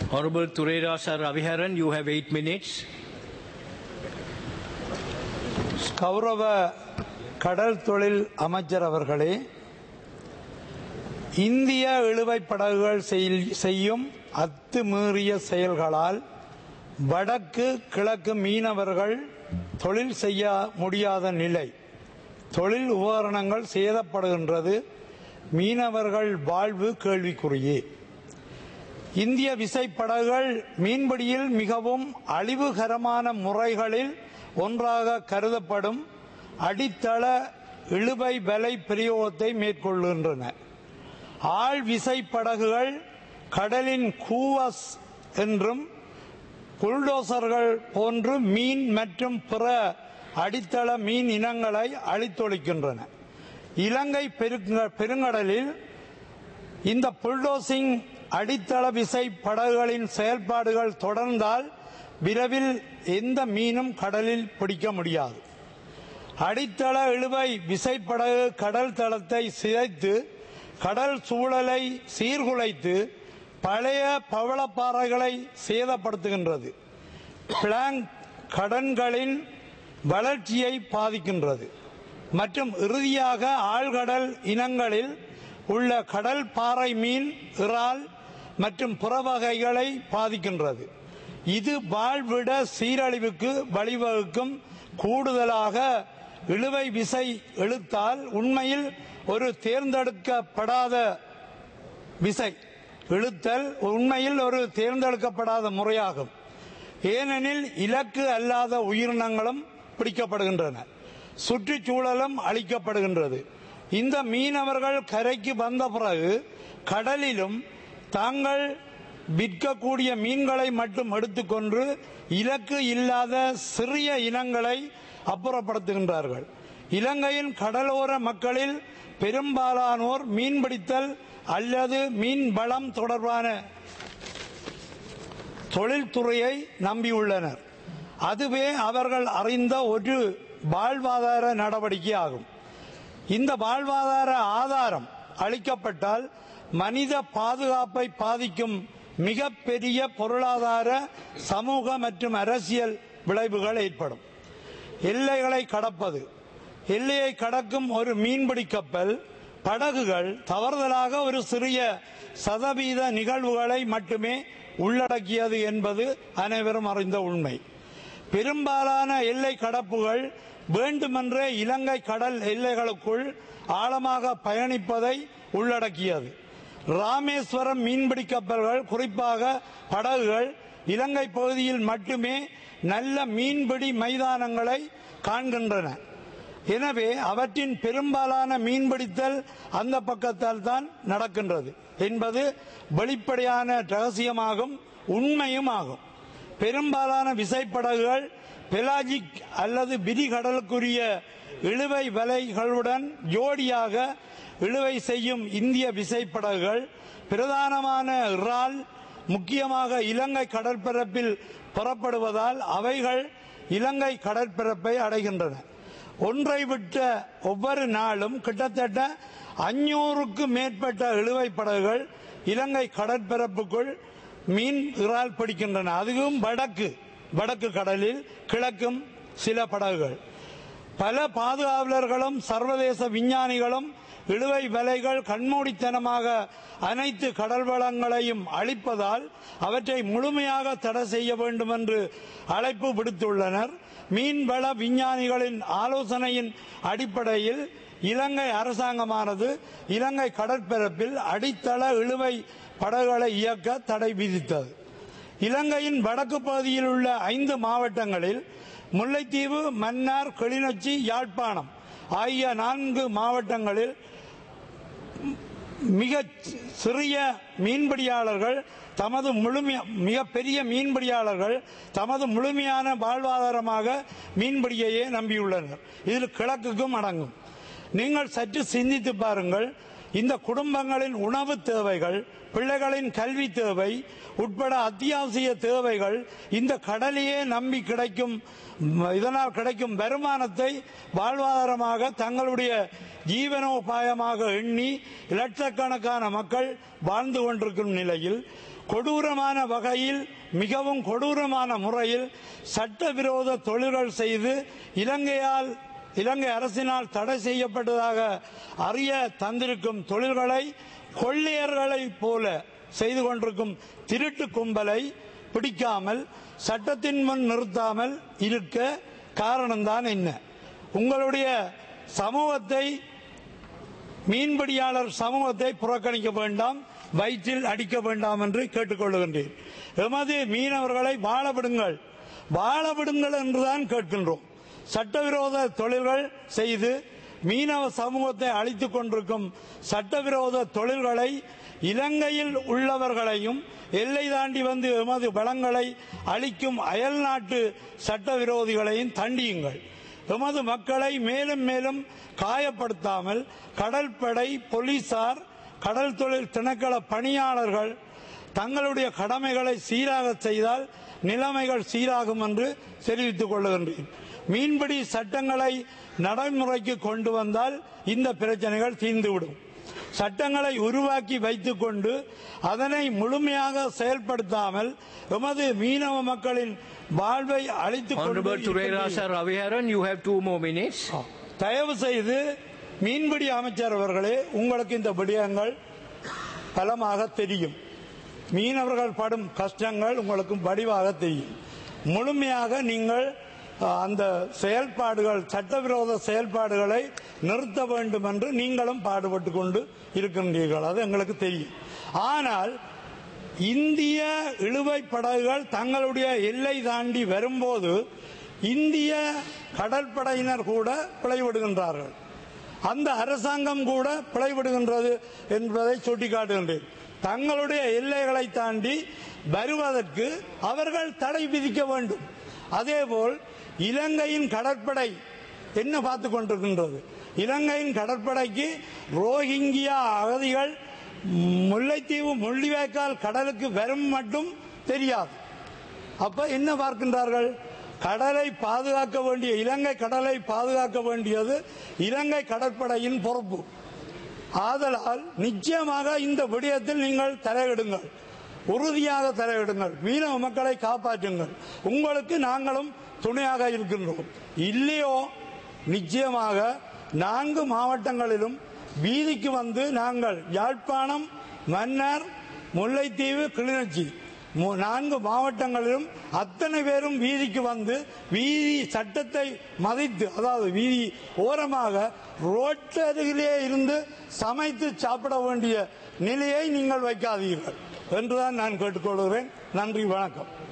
Honorable Turerasa Raviharan, you have 8 minutes. கௌரவ கடல் தொழில் அமைச்சர் அவர்களே, இந்திய இழுவைப் படகுகள் செய்யும் அத்துமீறிய செயல்களால் வடக்கு கிழக்கு மீனவர்கள் தொழில் செய்ய முடியாத நிலை, தொழில் உபகரணங்கள் சேதப்படுகின்றது, மீனவர்கள் வாழ்வு கேள்விக்குறியே. இந்திய விசைப்படகுகள் மீன்பிடியில் மிகவும் அழிவுகரமான முறைகளில் ஒன்றாக கருதப்படும் அடித்தள இழுவை வலை பிரயோகத்தை மேற்கொள்கின்றன. ஆழ் விசைப்படகுகள் கடலின் கூவஸ் என்றும் புல்டோசர்கள் போன்று மீன் மற்றும் பிற அடித்தள மீன் இனங்களை அழித்தொழிக்கின்றன. இலங்கை பெருங்கடலில் இந்த புல்டோசிங் அடித்தள விசை படகுகளின் செயல்பாடுகள் தொடர்ந்தால் விரைவில் எந்த மீனும் கடலில் பிடிக்க முடியாது. அடித்தள இழுவை விசைப்படகு கடல் தளத்தை சிதைத்து கடல் சூழலை சீர்குலைத்து பழைய பவளப்பாறைகளை சேதப்படுத்துகின்றது. பிளாங்க் கடன்களின் வளர்ச்சியை பாதிக்கின்றது மற்றும் இறுதியாக ஆழ்கடல் இனங்களில் உள்ள கடல் பாறை மீன், இறால் மற்றும் பிற வகைகளை பாதிக்கின்றது. இது வாழ்விட சீரழிவுக்கு வழிவகுக்கும். கூடுதலாக இழுவை விசை இழுத்தால் உண்மையில் ஒரு தேர்ந்தெடுக்கப்படாத விசை இழுத்தல் உண்மையில் ஒரு தேர்ந்தெடுக்கப்படாத முறையாகும். ஏனெனில் இலக்கு அல்லாத உயிரினங்களும் பிடிக்கப்படுகின்றன, சுற்றுச்சூழலும் அளிக்கப்படுகின்றது. இந்த மீனவர்கள் கரைக்கு வந்த பிறகு கடலிலும் தாங்கள் விற்கக்கூடிய மீன்களை மட்டும் எடுத்துக்கொண்டு இலக்கு இல்லாத சிறிய இனங்களை அப்புறப்படுத்துகின்றார்கள். இலங்கையின் கடலோர மக்களில் பெரும்பாலானோர் மீன்பிடித்தல் அல்லது மீன் வளம் தொடர்பான தொழில்துறையை நம்பியுள்ளனர். அதுவே அவர்கள் அறிந்த ஒரு வாழ்வாதார நடவடிக்கை ஆகும். இந்த வாழ்வாதார ஆதாரம் அளிக்கப்பட்டால் மனித பாதுகாப்பை பாதிக்கும் மிகப்பெரிய பொருளாதார, சமூக மற்றும் அரசியல் விளைவுகள் ஏற்படும். எல்லைகளை கடப்பது. எல்லையை கடக்கும் ஒரு மீன்பிடி கப்பல் படகுகள் தவறுதலாக ஒரு சிறிய சதவீத நிகழ்வுகளை மட்டுமே உள்ளடக்கியது என்பது அனைவரும் அறிந்த உண்மை. பெரும்பாலான எல்லை கடப்புகள் வேண்டுமென்றே இலங்கை கடல் எல்லைகளுக்குள் ஆழமாக பயணிப்பதை உள்ளடக்கியது. ராமேஸ்வரம் மீன்பிடி கப்பல்கள், குறிப்பாக படகுகள், இலங்கை பகுதியில் மட்டுமே நல்ல மீன்பிடி மைதானங்களை காண்கின்றன. எனவே அவற்றின் பெரும்பாலான மீன்பிடித்தல் அந்த பக்கத்தால் தான் நடக்கின்றது என்பது வெளிப்படையான ரகசியமாகும், உண்மையும் ஆகும். பெரும்பாலான விசைப்படகுகள் பெலாஜிக் அல்லது விரிகடலுக்குரிய இழுவை வலைகளுடன் ஜோடியாக இழுவை செய்யும் இந்திய விசைப்படகுகள் பிரதானமான இறால் முக்கியமாக இலங்கை கடற்பரப்பில் புறப்படுவதால் அவைகள் இலங்கை கடற்பரப்பை அடைகின்றன. ஒன்றை விட்ட ஒவ்வொரு நாளும் கிட்டத்தட்ட 500க்கு மேற்பட்ட இழுவை படகுகள் இலங்கை கடற்பரப்புக்குள் மீன், இறால் பிடிக்கின்றன. அதுவும் வடக்கு கடலில், கிழக்கும் சில படகுகள். பல பாதுகாவலர்களும் சர்வதேச விஞ்ஞானிகளும் இழுவை வலைகள் கண்மூடித்தனமாக அனைத்து கடல் வளங்களையும் அழிப்பதால் அவற்றை முழுமையாக தடை செய்ய வேண்டும் என்று அழைப்பு விடுத்துள்ளனர். மீன்வள விஞ்ஞானிகளின் ஆலோசனையின் அடிப்படையில் இலங்கை அரசாங்கமானது இலங்கை கடற்பரப்பில் அடித்தள இழுவை படகுகளை இயக்க தடை விதித்தது. இலங்கையின் வடக்கு பகுதியில் உள்ள 5 மாவட்டங்களில் முல்லைத்தீவு, மன்னார், கிளிநொச்சி, யாழ்ப்பாணம் ஆகிய 4 மாவட்டங்களில் மிக சிறிய மீன்பிடியாளர்கள் மிகப்பெரிய மீன்பிடியாளர்கள் தமது முழுமையான வாழ்வாதாரமாக மீன்பிடியையே நம்பியுள்ளனர். இதில் கிழக்குக்கும் அடங்கும். நீங்கள் சற்று சிந்தித்து பாருங்கள். இந்த குடும்பங்களின் உணவு தேவைகள், பிள்ளைகளின் கல்வி தேவை உட்பட அத்தியாவசிய தேவைகள் இந்த கடலையே நம்பி இதனால் கிடைக்கும் வருமானத்தை வாழ்வாதாரமாக தங்களுடைய ஜீவனோபாயமாக எண்ணி லட்சக்கணக்கான மக்கள் வாழ்ந்து கொண்டிருக்கும் நிலையில் கொடூரமான வகையில் மிகவும் கொடூரமான முறையில் சட்டவிரோத தொழில்கள் செய்து இலங்கை அரசினால் தடை செய்யப்பட்டதாக அறிய தந்திருக்கும் தொழில்களை கொள்ளையர்களை போல செய்து கொண்டிருக்கும் திருட்டு கும்பலை பிடிக்காமல் சட்டத்தின் முன் நிறுத்தாமல் இருக்க காரணம்தான் என்ன? உங்களுடைய சமூகத்தை, மீன்பிடியாளர் சமூகத்தை புறக்கணிக்க வேண்டாம், வயிற்றில் அடிக்க வேண்டாம் என்று கேட்டுக்கொள்கின்றேன். எமது மீனவர்களை வாழ விடுங்கள் என்றுதான் கேட்கின்றோம். சட்டவிரோத தொழில்கள் செய்து மீனவ சமூகத்தை அழித்துக் கொண்டிருக்கும் சட்டவிரோத தொழில்களை இலங்கையில் உள்ளவர்களையும் எல்லை தாண்டி வந்து எமது வளங்களை அளிக்கும் அயல் நாட்டு சட்டவிரோதிகளையும் தண்டியுங்கள். எமது மக்களை மேலும் மேலும் காயப்படுத்தாமல் கடற்படை, போலீசார், கடல் தொழில் திணைக்கள பணியாளர்கள் தங்களுடைய கடமைகளை சீராக செய்தால் நிலைமைகள் சீராகும் என்று தெரிவித்துக் கொள்கின்றேன். மீன்பிடி சட்டங்களை நடைமுறைக்கு கொண்டு வந்தால் இந்த பிரச்சனைகள் தீர்ந்துவிடும். சட்டங்களை உருவாக்கி வைத்துக் கொண்டு அதனை முழுமையாக செயல்படுத்தாமல் எமது மீனவ மக்களின் வாழ்வை அழித்துக் கொண்டு தயவு செய்து மீன்பிடி அமைச்சர் அவர்களே, உங்களுக்கு இந்த விடயங்கள் பலமாக தெரியும். மீனவர்கள் படும் கஷ்டங்கள் உங்களுக்கு வடிவாக தெரியும். முழுமையாக நீங்கள் அந்த செயல்பாடுகள், சட்டவிரோத செயல்பாடுகளை நிறுத்த வேண்டும் என்று நீங்களும் பாடுபட்டுக் கொண்டு இருக்கின்றீர்கள், அது எங்களுக்கு தெரியும். ஆனால் இந்திய இழுவை படகுகள் தங்களுடைய எல்லை தாண்டி வரும்போது இந்திய கடற்படையினர் கூட பிழைவிடுகின்றார்கள், அந்த அரசாங்கம் கூட பிழைவிடுகின்றது என்பதை சுட்டிக்காட்டுகின்றேன். தங்களுடைய எல்லைகளை தாண்டி வருவதற்கு அவர்கள் தடை விதிக்க வேண்டும். அதேபோல் இலங்கையின் கடற்படை என்ன பார்த்துக் கொண்டிருக்கின்றது? இலங்கையின் கடற்படைக்கு ரோஹிங்கியா அகதிகள் முல்லைத்தீவு முள்ளிவாய்க்கால் கடலுக்கு வரும் மட்டும் தெரியாது. அப்ப என்ன பார்க்கின்றார்கள்? கடலை பாதுகாக்க வேண்டிய, இலங்கை கடலை பாதுகாக்க வேண்டியது இலங்கை கடற்படையின் பொறுப்பு. ஆதலால் நிச்சயமாக இந்த விடயத்தில் நீங்கள் தலையிடுங்கள், உறுதியாக தலையிடுங்கள், மீனவ மக்களை காப்பாற்றுங்கள். உங்களுக்கு நாங்களும் துணையாக இருக்கின்றோம். இல்லையோ நிச்சயமாக 4 மாவட்டங்களிலும் வீதிக்கு வந்து நாங்கள் யாழ்ப்பாணம், மன்னார், முல்லைத்தீவு, கிளிநொச்சி 4 மாவட்டங்களிலும் அத்தனை பேரும் வீதிக்கு வந்து வீதி சட்டத்தை மதித்து, அதாவது வீதி ஓரமாக ரோட்டருகிலே இருந்து சமைத்து சாப்பிட வேண்டிய நிலையை நீங்கள் வைக்காதீர்கள் என்றுதான் நான் கேட்டுக்கொள்கிறேன். நன்றி, வணக்கம்.